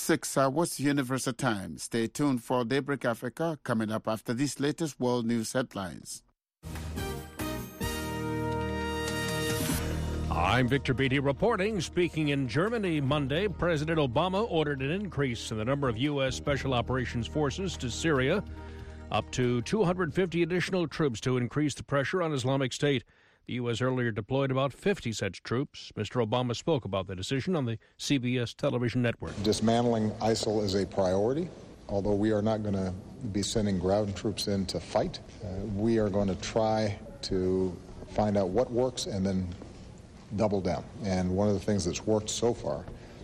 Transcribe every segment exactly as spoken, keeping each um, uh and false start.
six hours Universal Time. Stay tuned for Daybreak Africa coming up after these latest world news headlines. I'm Victor Beatty reporting. Speaking in Germany Monday, President Obama ordered an increase in the number of U S. Special Operations Forces to Syria, up to two hundred fifty additional troops to increase the pressure on Islamic State. The U S earlier deployed about fifty such troops. Mister Obama spoke about the decision on the C B S television network. Dismantling ISIL is a priority. Although we are not going to be sending ground troops in to fight, uh, we are going to try to find out what works and then double down. And one of the things that's worked so far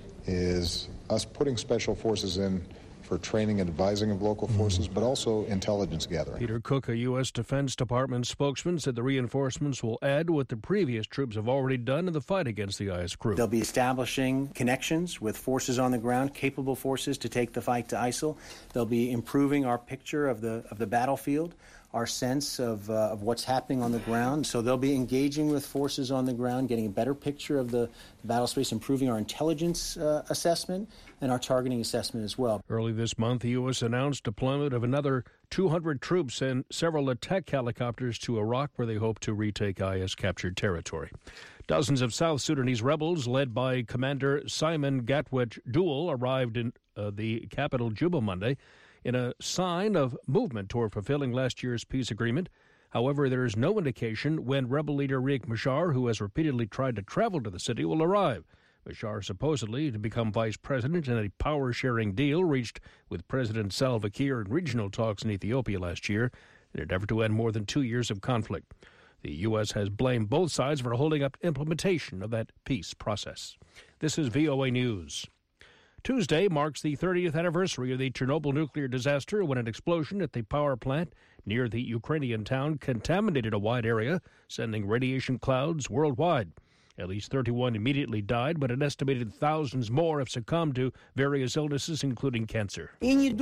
is us putting special forces in for training and advising of local forces, but also intelligence gathering. Peter Cook, a U S. Defense Department spokesman, said the reinforcements will add what the previous troops have already done in the fight against the I S group. They'll be establishing connections with forces on the ground, capable forces to take the fight to ISIL. They'll be improving our picture of the of the battlefield, our sense of, uh, of what's happening on the ground. So they'll be engaging with forces on the ground, getting a better picture of the, the battle space, improving our intelligence uh, assessment and our targeting assessment as well. Early this month, the U S announced deployment of another two hundred troops and several attack helicopters to Iraq, where they hope to retake I S-captured territory. Dozens of South Sudanese rebels, led by Commander Simon Gatwet Duel, arrived in uh, the capital, Juba, Monday, in a sign of movement toward fulfilling last year's peace agreement. However, there is no indication when rebel leader Riek Machar, who has repeatedly tried to travel to the city, will arrive. Machar supposedly to become vice president in a power-sharing deal reached with President Salva Kiir in regional talks in Ethiopia last year in an effort to end more than two years of conflict. The U S has blamed both sides for holding up implementation of that peace process. This is V O A News. Tuesday marks the thirtieth anniversary of the Chernobyl nuclear disaster, when an explosion at the power plant near the Ukrainian town contaminated a wide area, sending radiation clouds worldwide. At least thirty-one immediately died, but an estimated thousands more have succumbed to various illnesses, including cancer. Former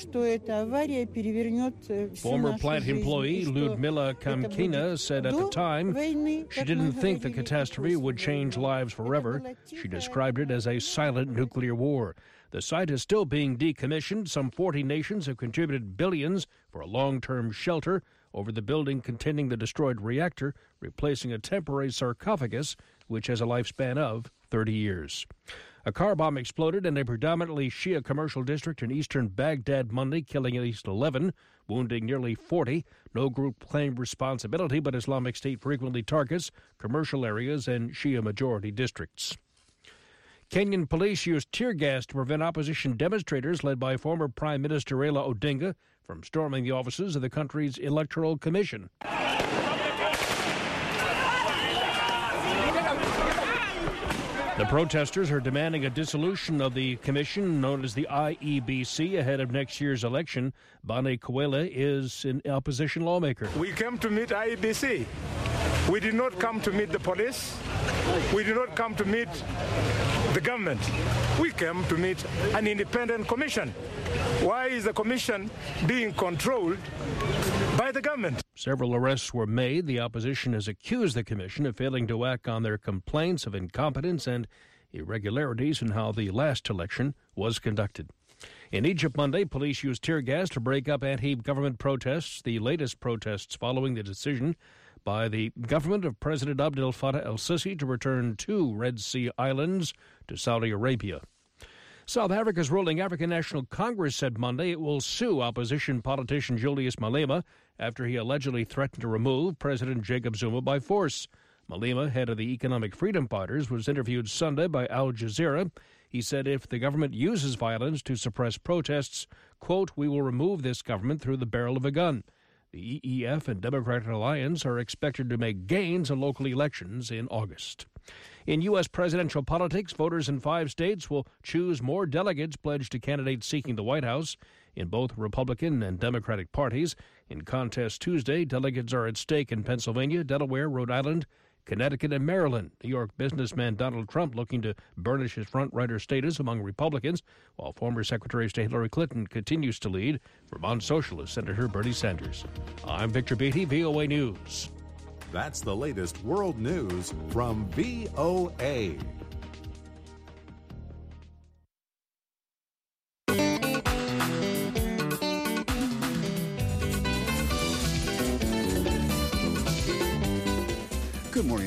plant employee Ludmila Kamkina said at the time she didn't think the catastrophe would change lives forever. She described it as a silent nuclear war. The site is still being decommissioned. Some forty nations have contributed billions for a long-term shelter over the building containing the destroyed reactor, replacing a temporary sarcophagus which has a lifespan of thirty years. A car bomb exploded in a predominantly Shia commercial district in eastern Baghdad Monday, killing at least eleven, wounding nearly forty. No group claimed responsibility, but Islamic State frequently targets commercial areas and Shia-majority districts. Kenyan police used tear gas to prevent opposition demonstrators led by former Prime Minister Raila Odinga from storming the offices of the country's Electoral Commission. The protesters are demanding a dissolution of the commission known as the I E B C ahead of next year's election. Bani Kawele is an opposition lawmaker. We came to meet I E B C. We did not come to meet the police. We did not come to meet the government. We came to meet an independent commission. Why is the commission being controlled by the government? Several arrests were made. The opposition has accused the commission of failing to act on their complaints of incompetence and irregularities in how the last election was conducted. In Egypt Monday, police used tear gas to break up anti-government protests, the latest protests following the decision by the government of President Abdel Fattah el-Sisi to return two Red Sea islands to Saudi Arabia. South Africa's ruling African National Congress said Monday it will sue opposition politician Julius Malema after he allegedly threatened to remove President Jacob Zuma by force. Malema, head of the Economic Freedom Fighters, was interviewed Sunday by Al Jazeera. He said if the government uses violence to suppress protests, quote, we will remove this government through the barrel of a gun. The E E F and Democratic Alliance are expected to make gains in local elections in August. In U S presidential politics, voters in five states will choose more delegates pledged to candidates seeking the White House in both Republican and Democratic parties. In contest Tuesday, delegates are at stake in Pennsylvania, Delaware, Rhode Island, Connecticut, and Maryland. New York businessman Donald Trump looking to burnish his front-runner status among Republicans, while former Secretary of State Hillary Clinton continues to lead Vermont Socialist Senator Bernie Sanders. I'm Victor Beatty, V O A News. That's the latest world news from V O A.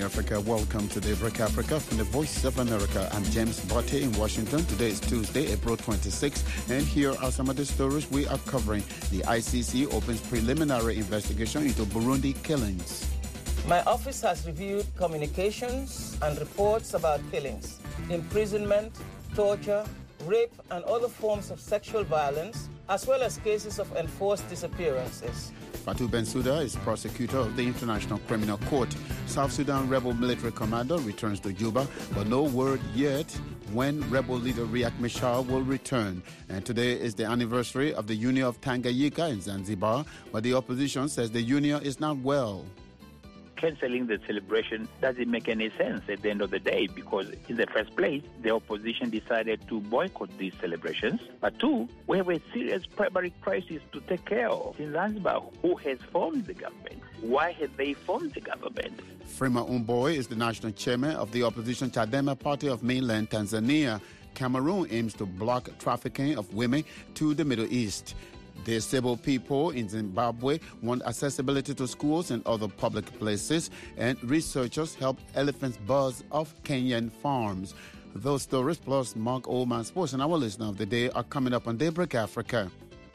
Africa. Welcome to Daybreak Africa from the Voice of America. I'm James Botte in Washington. Today is Tuesday, April twenty-sixth, and here are some of the stories we are covering. The I C C opens preliminary investigation into Burundi killings. My office has reviewed communications and reports about killings, imprisonment, torture, rape, and other forms of sexual violence, as well as cases of enforced disappearances. Fatou Bensouda is prosecutor of the International Criminal Court. South Sudan rebel military commander returns to Juba, but no word yet when rebel leader Riek Machar will return. And today is the anniversary of the Union of Tanganyika in Zanzibar, but the opposition says the union is not well. Cancelling the celebration doesn't make any sense at the end of the day, because in the first place, the opposition decided to boycott these celebrations. But two, we have a serious primary crisis to take care of in Zanzibar. Who has formed the government? Why have they formed the government? Freeman Mbowe is the national chairman of the opposition Chadema party of mainland Tanzania. Cameroon aims to block trafficking of women to the Middle East. Disabled people in Zimbabwe want accessibility to schools and other public places, and researchers help elephants buzz off Kenyan farms. Those stories plus Mark Oldman Sports and our listener of the day are coming up on Daybreak Africa.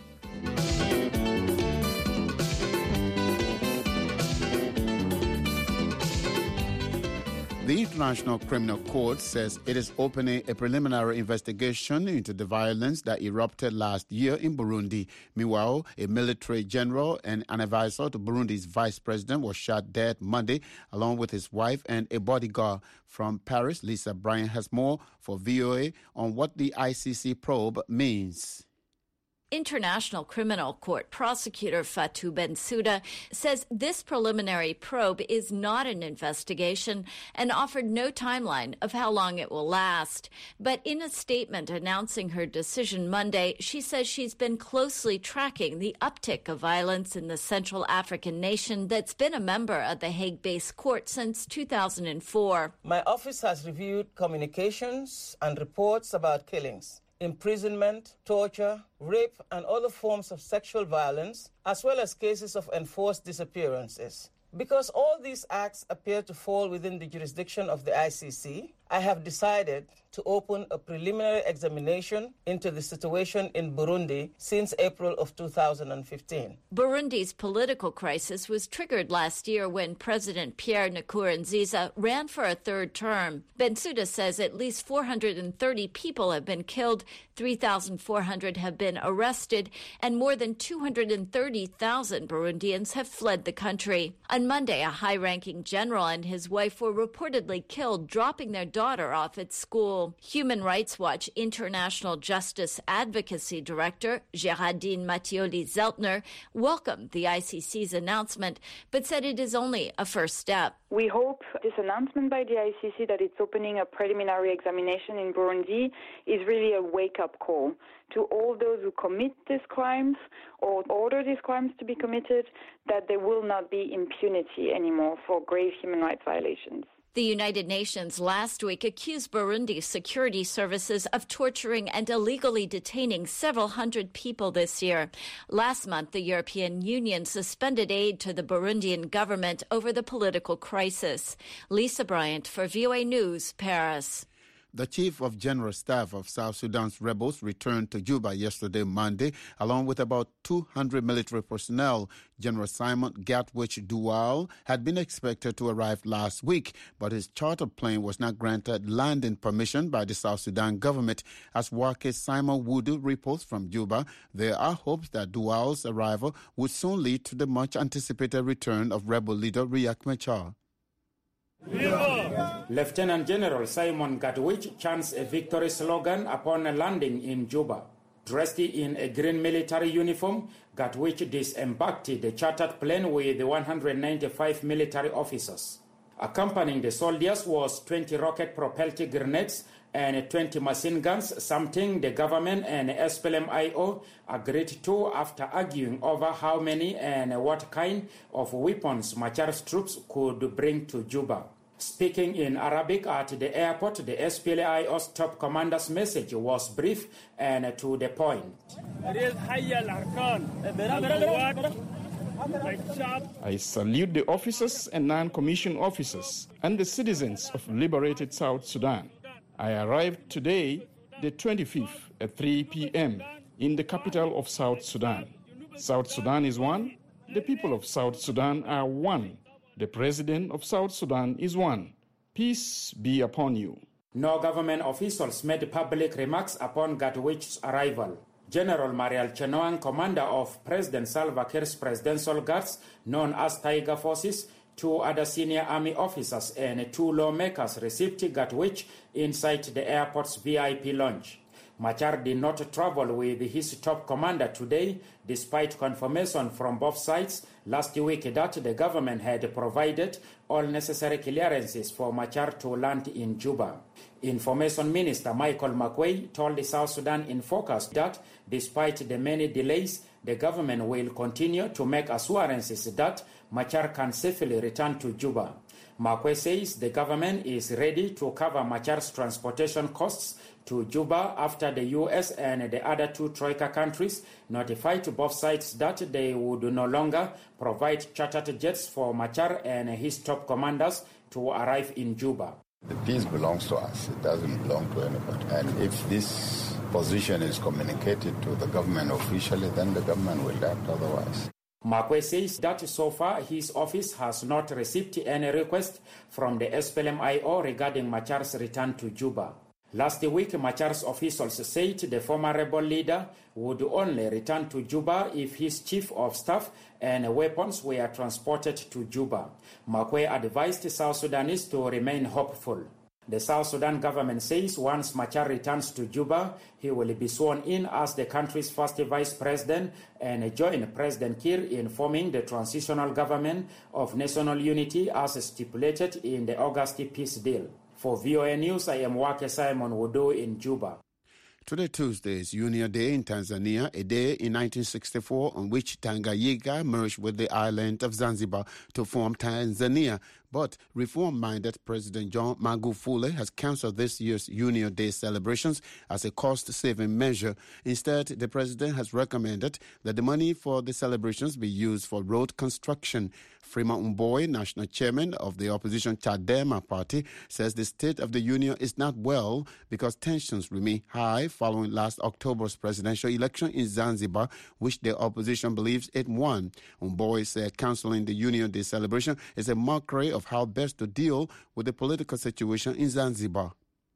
The International Criminal Court says it is opening a preliminary investigation into the violence that erupted last year in Burundi. Meanwhile, a military general and an advisor to Burundi's vice president was shot dead Monday, along with his wife and a bodyguard. From Paris, Lisa Bryant has more for V O A on what the I C C probe means. International Criminal Court prosecutor Fatou Bensouda says this preliminary probe is not an investigation and offered no timeline of how long it will last. But in a statement announcing her decision Monday, she says she's been closely tracking the uptick of violence in the Central African nation that's been a member of the Hague-based court since two thousand four. My office has reviewed communications and reports about killings, imprisonment, torture, rape, and other forms of sexual violence, as well as cases of enforced disappearances. Because all these acts appear to fall within the jurisdiction of the I C C, I have decided to open a preliminary examination into the situation in Burundi since April of two thousand fifteen. Burundi's political crisis was triggered last year when President Pierre Nkurunziza ran for a third term. Bensouda says at least four hundred thirty people have been killed, three thousand four hundred have been arrested, and more than two hundred thirty thousand Burundians have fled the country. On Monday, a high-ranking general and his wife were reportedly killed dropping their daughter off at school. Human Rights Watch International Justice Advocacy Director Géraldine Mattioli-Zeltner welcomed the I C C's announcement, but said it is only a first step. We hope this announcement by the I C C that it's opening a preliminary examination in Burundi is really a wake-up call to all those who commit these crimes or order these crimes to be committed, that there will not be impunity anymore for grave human rights violations. The United Nations last week accused Burundi's security services of torturing and illegally detaining several hundred people this year. Last month, the European Union suspended aid to the Burundian government over the political crisis. Lisa Bryant for V O A News, Paris. The Chief of General Staff of South Sudan's rebels returned to Juba yesterday, Monday, along with about two hundred military personnel. General Simon Gatwich Dual had been expected to arrive last week, but his chartered plane was not granted landing permission by the South Sudan government. As Wake Simon Wudu reports from Juba, there are hopes that Dual's arrival would soon lead to the much-anticipated return of rebel leader Riek Machar. Lieutenant General Simon Gatwich chants a victory slogan upon landing in Juba. Dressed in a green military uniform, Gatwich disembarked the chartered plane with one hundred ninety-five military officers. Accompanying the soldiers was twenty rocket-propelled grenades and twenty machine guns, something the government and S P L M I O agreed to after arguing over how many and what kind of weapons Machar's troops could bring to Juba. Speaking in Arabic at the airport, the S P L M I O's top commander's message was brief and to the point. I salute the officers and non-commissioned officers and the citizens of liberated South Sudan. I arrived today, the twenty-fifth, at three p.m. in the capital of South Sudan. South Sudan is one. The people of South Sudan are one. The president of South Sudan is one. Peace be upon you. No government officials made public remarks upon Gatwich's arrival. General Mariel Chenoang, commander of President Salva Kiir's presidential guards, known as Tiger Forces, two other senior army officers and two lawmakers received Gatwich inside the airport's V I P lounge. Machar did not travel with his top commander today, despite confirmation from both sides last week that the government had provided all necessary clearances for Machar to land in Juba. Information Minister Michael Makwei told the South Sudan in Focus that despite the many delays, the government will continue to make assurances that Machar can safely return to Juba. Makwei says the government is ready to cover Machar's transportation costs to Juba after the U S and the other two Troika countries notified both sides that they would no longer provide chartered jets for Machar and his top commanders to arrive in Juba. The peace belongs to us. It doesn't belong to anybody. And if this position is communicated to the government officially, then the government will act otherwise. Makwei says that so far his office has not received any request from the S P L M I O regarding Machar's return to Juba. Last week, Machar's officials said the former rebel leader would only return to Juba if his chief of staff and weapons were transported to Juba. Makwei advised South Sudanese to remain hopeful. The South Sudan government says once Machar returns to Juba, he will be sworn in as the country's first vice president and join President Kiir in forming the transitional government of national unity as stipulated in the August peace deal. For V O A News, I am Wake Simon Wodo in Juba. Today, Tuesday, is Union Day in Tanzania, a day in nineteen sixty-four on which Tanganyika merged with the island of Zanzibar to form Tanzania. But reform-minded President John Magufuli has cancelled this year's Union Day celebrations as a cost-saving measure. Instead, the president has recommended that the money for the celebrations be used for road construction. Freeman Mbowe, national chairman of the opposition Chadema party, says the state of the union is not well because tensions remain high following last October's presidential election in Zanzibar, which the opposition believes it won. Mbowe said cancelling the Union Day celebration is a mockery of how best to deal with the political situation in Zanzibar.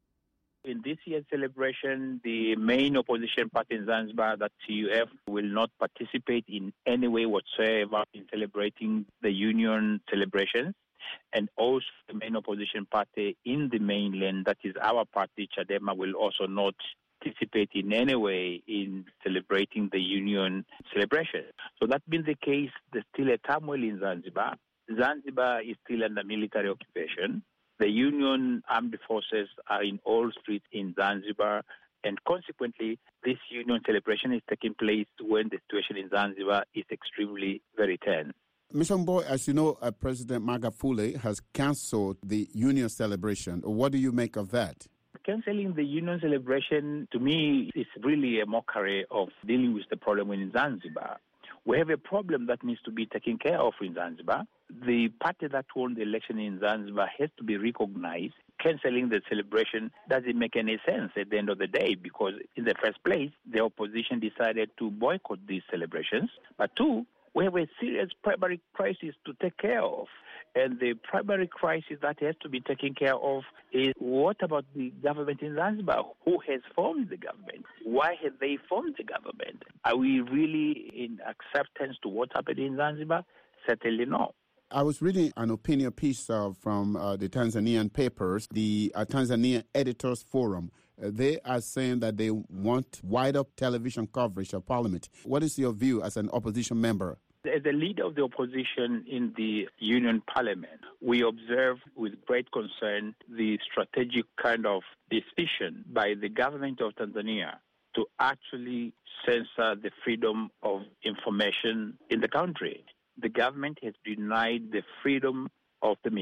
In this year's celebration, the main opposition party in Zanzibar, that C U F, will not participate in any way whatsoever in celebrating the union celebrations. And also the main opposition party in the mainland, that is our party, Chadema, will also not participate in any way in celebrating the union celebration. So that being the case, there's still a turmoil in Zanzibar. Zanzibar is still under military occupation. The Union Armed Forces are in all streets in Zanzibar, and consequently, this Union celebration is taking place when the situation in Zanzibar is extremely very tense. Mister Mbowe, as you know, uh, President Magufuli has cancelled the Union celebration. What do you make of that? Cancelling the Union celebration, to me, is really a mockery of dealing with the problem in Zanzibar. We have a problem that needs to be taken care of in Zanzibar. The party that won the election in Zanzibar has to be recognized. Cancelling the celebration doesn't make any sense at the end of the day because, in the first place, the opposition decided to boycott these celebrations. But two, we have a serious primary crisis to take care of. And the primary crisis that has to be taken care of is what about the government in Zanzibar? Who has formed the government? Why have they formed the government? Are we really in acceptance to what happened in Zanzibar? Certainly not. I was reading an opinion piece uh, from uh, the Tanzanian papers, the uh, Tanzania Editors Forum. Uh, they are saying that they want wider television coverage of Parliament. What is your view as an opposition member? As the leader of the opposition in the Union Parliament, we observe with great concern the strategic kind of decision by the government of Tanzania to actually censor the freedom of information in the country. The government has denied the freedom of the media.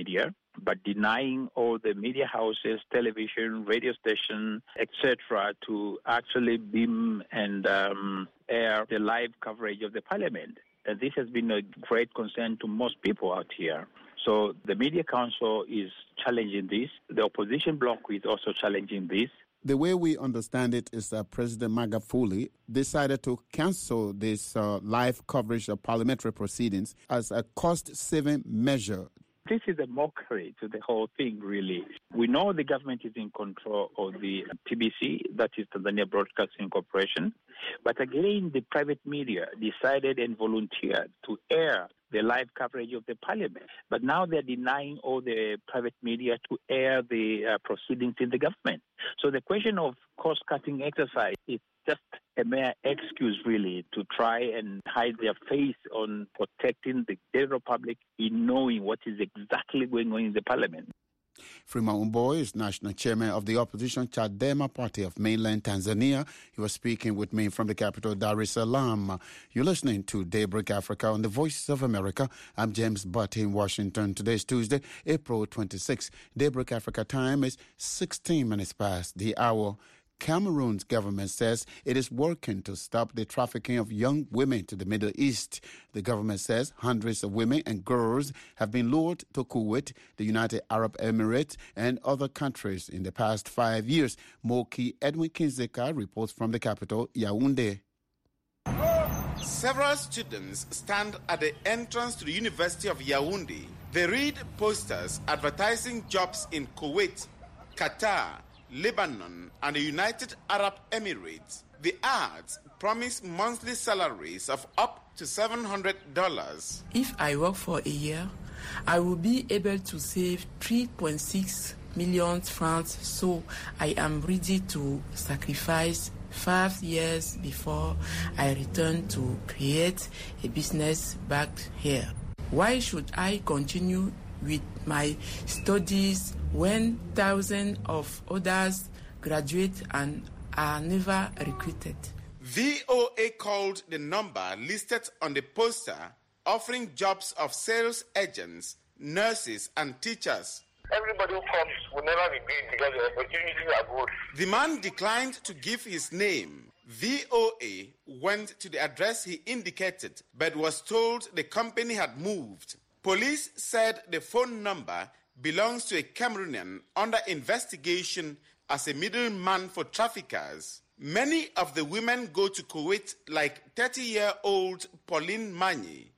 but denying all the media houses, television, radio station, et cetera, to actually beam and um, air the live coverage of the parliament. And this has been a great concern to most people out here. So the Media Council is challenging this. The opposition bloc is also challenging this. The way we understand it is that President Magufuli decided to cancel this uh, live coverage of parliamentary proceedings as a cost-saving measure. This is a mockery to the whole thing, really. We know the government is in control of the T B C, that is Tanzania Broadcasting Corporation. But again, the private media decided and volunteered to air the live coverage of the parliament. But now they're denying all the private media to air the uh, proceedings in the government. So the question of cost-cutting exercise is just a mere excuse, really, to try and hide their face on protecting the general public in knowing what is exactly going on in the parliament. Freeman Mbowe is national chairman of the opposition Chadema party of mainland Tanzania. He was speaking with me from the capital, Dar es Salaam. You're listening to Daybreak Africa on the Voices of America. I'm James Butt in Washington. Today's Tuesday, April twenty-sixth. Daybreak Africa time is sixteen minutes past the hour. Cameroon's government says it is working to stop the trafficking of young women to the Middle East. The government says hundreds of women and girls have been lured to Kuwait, the United Arab Emirates, and other countries in the past five years. Moki Edwin Kinzeka reports from the capital, Yaoundé. Several students stand at the entrance to the University of Yaoundé. They read posters advertising jobs in Kuwait, Qatar, Lebanon, and the United Arab Emirates. The ads promise monthly salaries of up to seven hundred dollars. If I work for a year, I will be able to save three point six million francs, so I am ready to sacrifice five years before I return to create a business back here. Why should I continue with my studies when thousands of others graduate and are never recruited? V O A called the number listed on the poster offering jobs of sales agents, nurses, and teachers. Everybody who comes will never be great because the opportunities are good. The man declined to give his name. V O A went to the address he indicated, but was told the company had moved. Police said the phone number belongs to a Cameroonian under investigation as a middleman for traffickers. Many of the women go to Kuwait, like thirty-year-old Pauline Mani.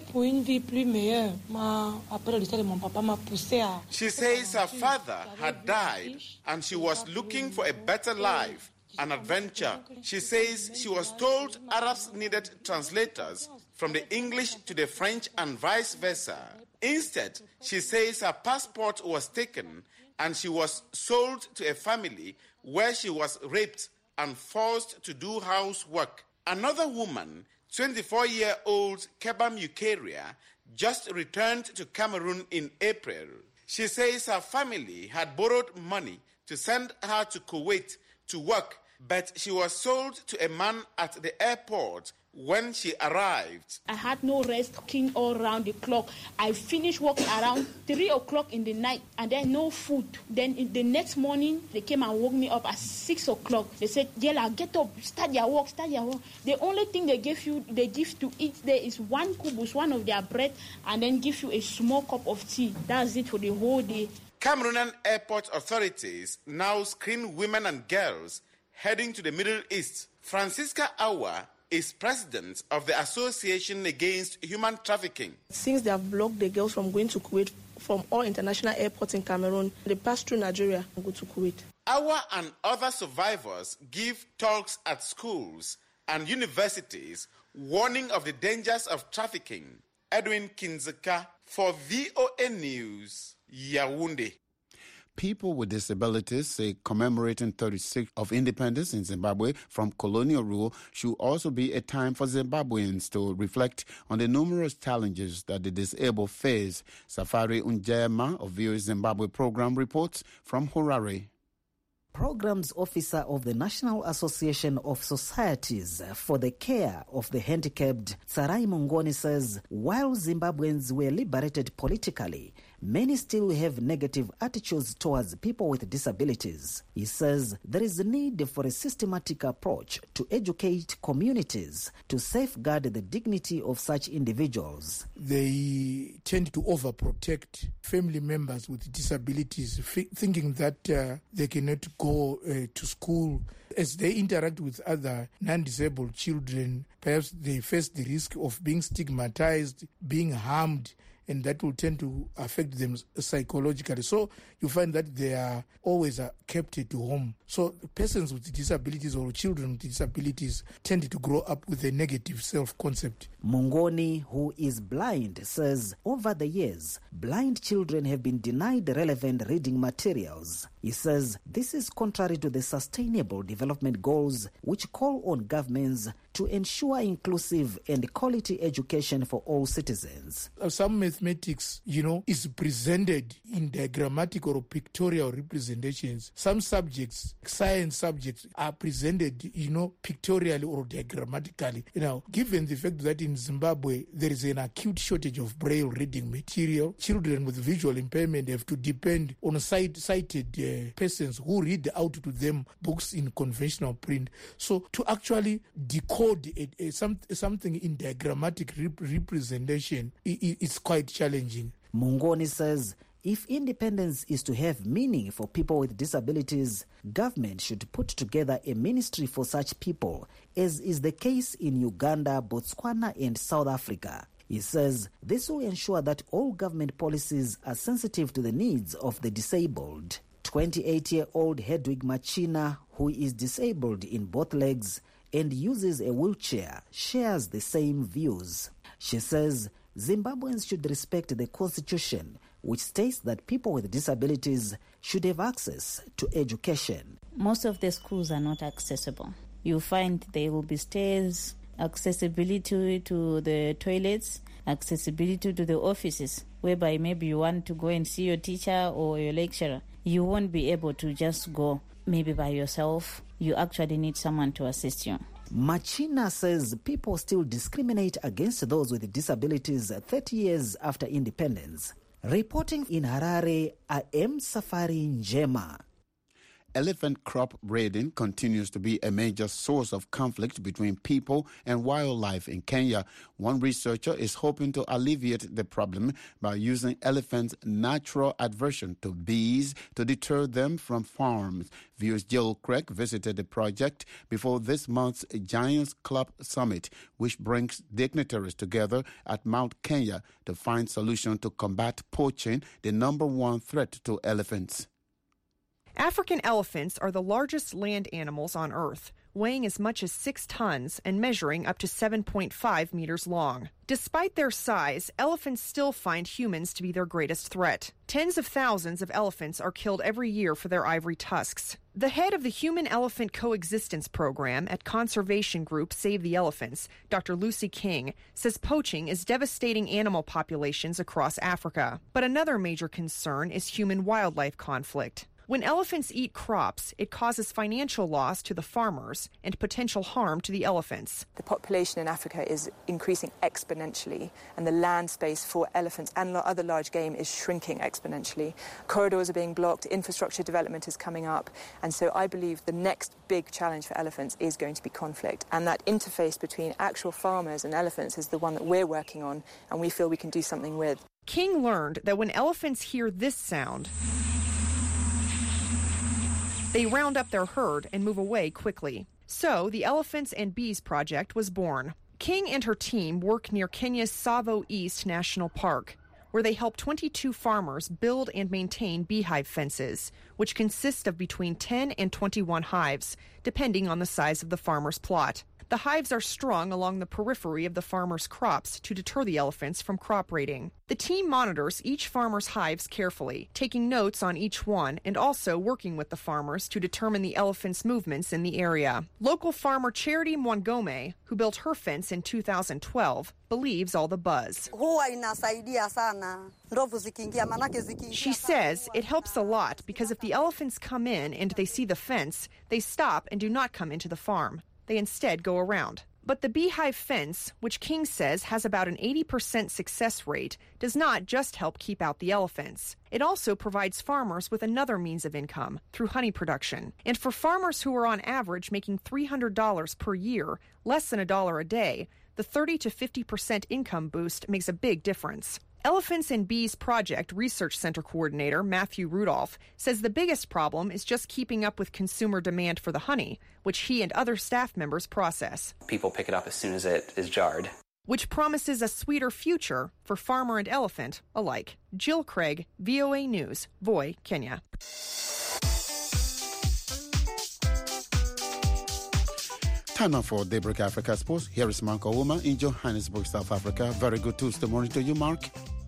She says her father had died and she was looking for a better life, an adventure. She says she was told Arabs needed translators from the English to the French and vice versa. Instead, she says her passport was taken and she was sold to a family where she was raped and forced to do housework. Another woman, twenty-four-year-old Kebam Eukaria, just returned to Cameroon in April. She says her family had borrowed money to send her to Kuwait to work, but she was sold to a man at the airport when she arrived. I had no rest, cooking all around the clock. I finished work around three o'clock in the night and then no food. Then in the next morning, they came and woke me up at six o'clock. They said, Yela, get up, start your work, start your work. The only thing they give you, they give to eat there is one kubus, one of their bread, and then give you a small cup of tea. That's it for the whole day. Cameroonian airport authorities now screen women and girls heading to the Middle East. Francisca Awa is president of the Association Against Human Trafficking. Since they have blocked the girls from going to Kuwait from all international airports in Cameroon, they pass through Nigeria and go to Kuwait. Awa and other survivors give talks at schools and universities warning of the dangers of trafficking. Edwin Kinzeka for V O A News, Yaoundé. People with disabilities say commemorating thirty-six of independence in Zimbabwe from colonial rule should also be a time for Zimbabweans to reflect on the numerous challenges that the disabled face. Safari Unjema of V O A Zimbabwe program reports from Harare. Programs Officer of the National Association of Societies for the Care of the Handicapped, Sarai Mongoni, says while Zimbabweans were liberated politically, many still have negative attitudes towards people with disabilities. He says there is a need for a systematic approach to educate communities to safeguard the dignity of such individuals. They tend to overprotect family members with disabilities, f- thinking that uh, they cannot go uh, to school. As they interact with other non-disabled children, perhaps they face the risk of being stigmatized, being harmed, and that will tend to affect them psychologically. So you find that they are always uh, kept at home. So persons with disabilities or children with disabilities tend to grow up with a negative self-concept. Mungoni, who is blind, says over the years, blind children have been denied relevant reading materials. He says this is contrary to the Sustainable Development Goals, which call on governments to ensure inclusive and quality education for all citizens. Some mathematics, you know, is presented in diagrammatic or pictorial representations. Some subjects, science subjects, are presented, you know, pictorially or diagrammatically. You know, given the fact that in Zimbabwe there is an acute shortage of braille reading material, children with visual impairment have to depend on sight, sighted uh, persons who read out to them books in conventional print. So to actually decode A, a, some, something in diagrammatic rep- representation, it, it's quite challenging. Mungoni says if independence is to have meaning for people with disabilities, government should put together a ministry for such people, as is the case in Uganda, Botswana, and South Africa. He says this will ensure that all government policies are sensitive to the needs of the disabled. twenty-eight-year-old Hedwig Machina, who is disabled in both legs and uses a wheelchair, shares the same views. She says Zimbabweans should respect the constitution, which states that people with disabilities should have access to education. Most of the schools are not accessible. You find there will be stairs, accessibility to the toilets, accessibility to the offices, whereby maybe you want to go and see your teacher or your lecturer. You won't be able to just go maybe by yourself. You actually need someone to assist you. Machina says people still discriminate against those with disabilities thirty years after independence. Reporting in Harare, I am Safari Njema. Elephant crop raiding continues to be a major source of conflict between people and wildlife in Kenya. One researcher is hoping to alleviate the problem by using elephants' natural aversion to bees to deter them from farms. Viewers Jill Craig visited the project before this month's Giants Club Summit, which brings dignitaries together at Mount Kenya to find solutions to combat poaching, the number one threat to elephants. African elephants are the largest land animals on Earth, weighing as much as six tons and measuring up to seven point five meters long. Despite their size, elephants still find humans to be their greatest threat. Tens of thousands of elephants are killed every year for their ivory tusks. The head of the Human-Elephant Coexistence Program at conservation group Save the Elephants, Doctor Lucy King, says poaching is devastating animal populations across Africa. But another major concern is human-wildlife conflict. When elephants eat crops, it causes financial loss to the farmers and potential harm to the elephants. The population in Africa is increasing exponentially, and the land space for elephants and other large game is shrinking exponentially. Corridors are being blocked, infrastructure development is coming up, and so I believe the next big challenge for elephants is going to be conflict. And that interface between actual farmers and elephants is the one that we're working on, and we feel we can do something with. King learned that when elephants hear this sound, they round up their herd and move away quickly. So the Elephants and Bees Project was born. King and her team work near Kenya's Tsavo East National Park, where they help twenty-two farmers build and maintain beehive fences, which consist of between ten and twenty-one hives, depending on the size of the farmer's plot. The hives are strung along the periphery of the farmer's crops to deter the elephants from crop raiding. The team monitors each farmer's hives carefully, taking notes on each one and also working with the farmers to determine the elephants' movements in the area. Local farmer Charity Mwangome, who built her fence in two thousand twelve, believes all the buzz. She says it helps a lot because if the elephants come in and they see the fence, they stop and do not come into the farm. They instead go around. But the beehive fence, which King says has about an eighty percent success rate, does not just help keep out the elephants. It also provides farmers with another means of income through honey production. And for farmers who are on average making three hundred dollars per year, less than a dollar a day, the thirty to fifty percent income boost makes a big difference. Elephants and Bees Project Research Center Coordinator Matthew Rudolph says the biggest problem is just keeping up with consumer demand for the honey, which he and other staff members process. People pick it up as soon as it is jarred. Which promises a sweeter future for farmer and elephant alike. Jill Craig, V O A News, Voi, Kenya. Time now for Daybreak Africa Sports. Here is Mark Ouma in Johannesburg, South Africa. Very good Tuesday morning to you, Mark.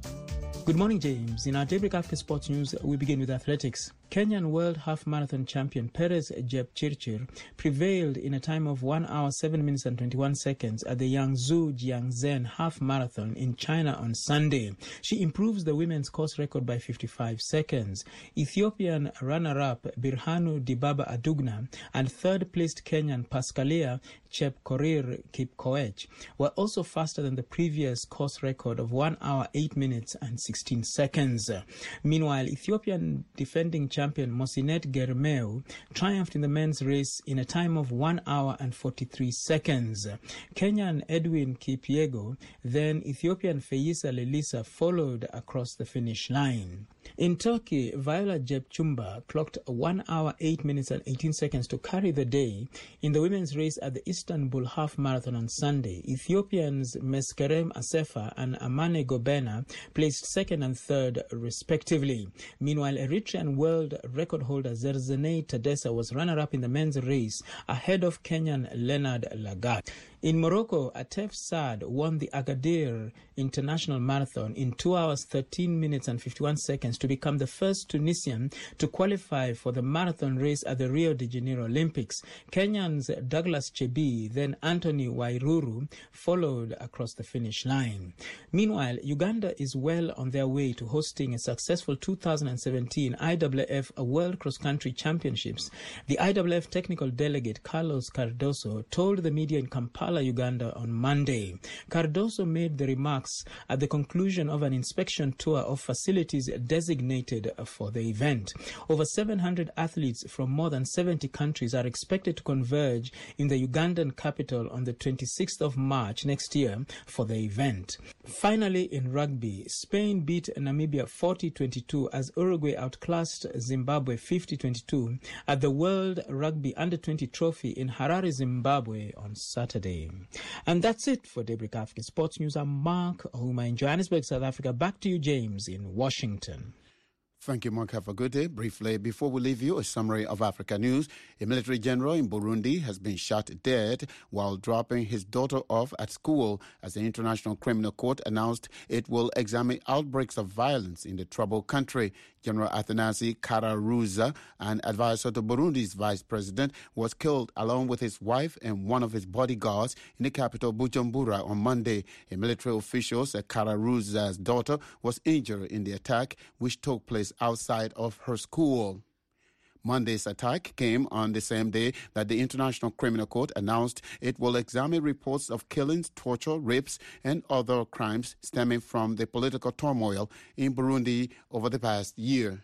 Good morning, James. In our Daybreak Africa Sports News, we begin with athletics. Kenyan World Half Marathon champion Perez Jepchirchir prevailed in a time of one hour, seven minutes and twenty-one seconds at the Yangzhou Jiangzen Half Marathon in China on Sunday. She improves the women's course record by fifty-five seconds. Ethiopian runner-up Birhanu Dibaba Adugna and third-placed Kenyan Pascalia Chepkorir Kipkoech were also faster than the previous course record of one hour, eight minutes and sixteen seconds. Meanwhile, Ethiopian defending champion Mosinet Germeu triumphed in the men's race in a time of one hour and forty-three seconds. Kenyan Edwin Kipiego, then Ethiopian Feisa Lelisa followed across the finish line. In Turkey, Viola Jepchumba clocked one hour, eight minutes and eighteen seconds to carry the day in the women's race at the Istanbul Half Marathon on Sunday. Ethiopians Meskerem Asefa and Amane Gobena placed second and third, respectively. Meanwhile, Eritrean world record holder Zerzenei Tadessa was runner-up in the men's race ahead of Kenyan Leonard Lagat. In Morocco, Atef Saad won the Agadir International Marathon in two hours, thirteen minutes and fifty-one seconds to become the first Tunisian to qualify for the marathon race at the Rio de Janeiro Olympics. Kenyans Douglas Chebi, then Anthony Wairuru, followed across the finish line. Meanwhile, Uganda is well on their way to hosting a successful two thousand seventeen I W F World Cross Country Championships. The I W F technical delegate Carlos Cardoso told the media in Kampala, Uganda on Monday. Cardoso made the remarks at the conclusion of an inspection tour of facilities designated for the event. Over seven hundred athletes from more than seventy countries are expected to converge in the Ugandan capital on the twenty-sixth of March next year for the event. Finally, in rugby, Spain beat Namibia forty twenty-two as Uruguay outclassed Zimbabwe fifty twenty-two at the World Rugby Under twenty Trophy in Harare, Zimbabwe on Saturday. And that's it for Daybreak Africa Sports News. I'm Mark Ouma in Johannesburg, South Africa. Back to you, James, in Washington. Thank you, Mark. Have a good day. Briefly, before we leave you, a summary of Africa news. A military general in Burundi has been shot dead while dropping his daughter off at school as the International Criminal Court announced it will examine outbreaks of violence in the troubled country. General Athanasi Kararuza, an advisor to Burundi's vice president, was killed along with his wife and one of his bodyguards in the capital Bujumbura on Monday. A military official said Kararuza's daughter was injured in the attack, which took place outside of her school. Monday's attack came on the same day that the International Criminal Court announced it will examine reports of killings, torture, rapes, and other crimes stemming from the political turmoil in Burundi over the past year.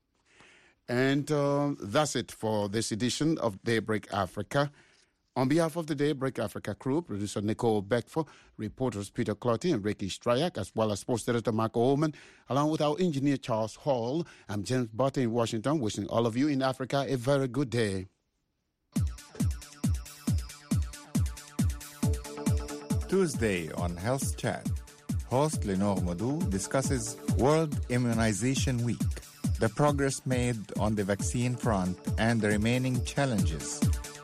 And uh, that's it for this edition of Daybreak Africa. On behalf of the Daybreak Africa crew, producer Nicole Beckford, reporters Peter Clotty and Ricky Stryak, as well as sports director Mark Ullman, along with our engineer Charles Hall, I'm James Butter in Washington, wishing all of you in Africa a very good day. Tuesday on Health Chat, host Lenore Modou discusses World Immunization Week, the progress made on the vaccine front and the remaining challenges.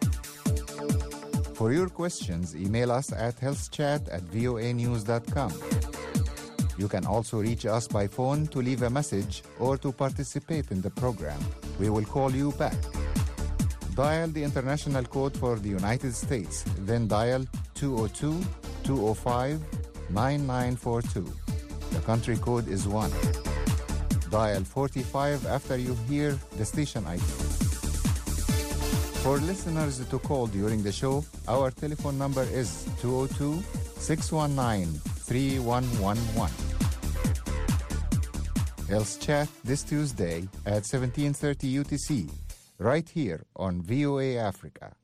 For your questions, email us at healthchat at voa news dot com. You can also reach us by phone to leave a message or to participate in the program. We will call you back. Dial the international code for the United States, then dial two oh two, two oh five, nine nine four two. The country code is one. Dial forty-five after you hear the station I D. For listeners to call during the show, our telephone number is two oh two, six one nine, three one one one. Health Chat this Tuesday at seventeen thirty U T C, right here on V O A Africa.